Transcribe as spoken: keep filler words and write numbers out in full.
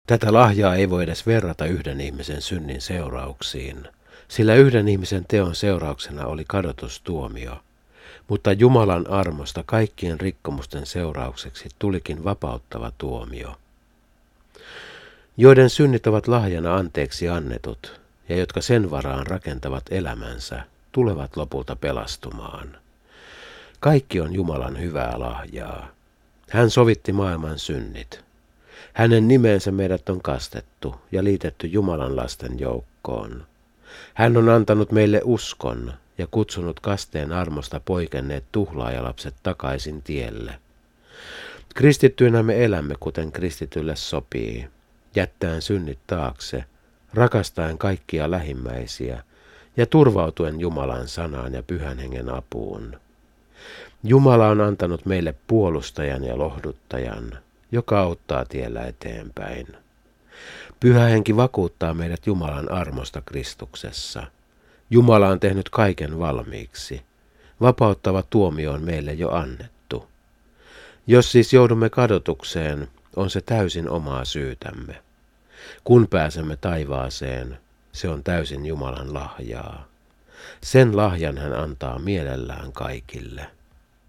Tätä lahjaa ei voi edes verrata yhden ihmisen synnin seurauksiin, sillä yhden ihmisen teon seurauksena oli kadotustuomio, mutta Jumalan armosta kaikkien rikkomusten seuraukseksi tulikin vapauttava tuomio. Joiden synnit ovat lahjana anteeksi annetut, ja jotka sen varaan rakentavat elämänsä, tulevat lopulta pelastumaan. Kaikki on Jumalan hyvää lahjaa. Hän sovitti maailman synnit. Hänen nimeensä meidät on kastettu ja liitetty Jumalan lasten joukkoon. Hän on antanut meille uskon ja kutsunut kasteen armosta poikenneet tuhlaajalapset takaisin tielle. Kristittyinä me elämme kuten kristitylle sopii, jättäen synnit taakse, rakastaen kaikkia lähimmäisiä ja turvautuen Jumalan sanaan ja Pyhän Hengen apuun. Jumala on antanut meille puolustajan ja lohduttajan, joka auttaa tiellä eteenpäin. Pyhä Henki vakuuttaa meidät Jumalan armosta Kristuksessa. Jumala on tehnyt kaiken valmiiksi. Vapauttava tuomio on meille jo annettu. Jos siis joudumme kadotukseen, on se täysin omaa syytämme. Kun pääsemme taivaaseen, se on täysin Jumalan lahjaa. Sen lahjan hän antaa mielellään kaikille.